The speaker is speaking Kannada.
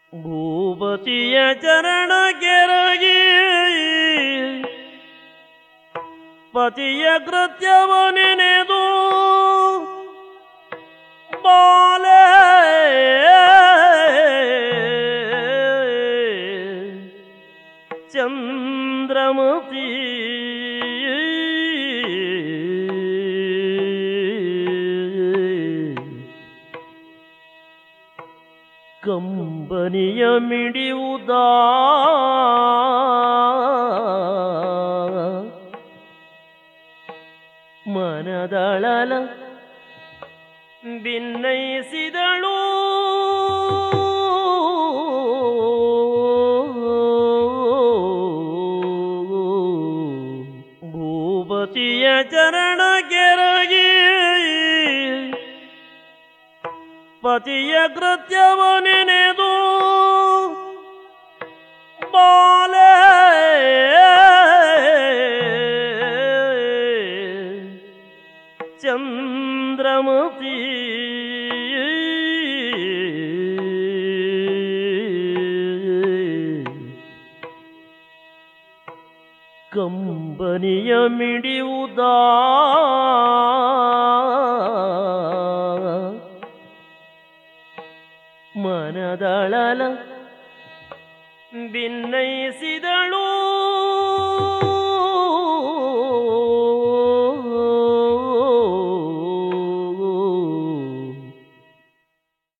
ಭೂಪತಿಯ ಚರಣ ಕೆರಗಿ ಪತಿಯ ಕೃತ್ಯವ ನೆನೆದು ಬಾಲೆ ಚಂದ್ರಮತಿ ಕಂಬನಿಯ ಮಿಡಿಯುವುದ ಮನದಳಲ ಭಿನ್ನಯಿಸಿದಳು ಭೂಪತಿಯ ಚರಣ ಕೆರಗಿ ಪತಿಯ ಕೃತ್ಯವ ನೆನೆದು ಬಾಲೆ ಚಂದ್ರಮತಿ ಕಂಬನಿಯ ಮಿಡಿಯುವುದ ಮನದಳಲ ಭಿನ್ನಯಿಸಿದಳು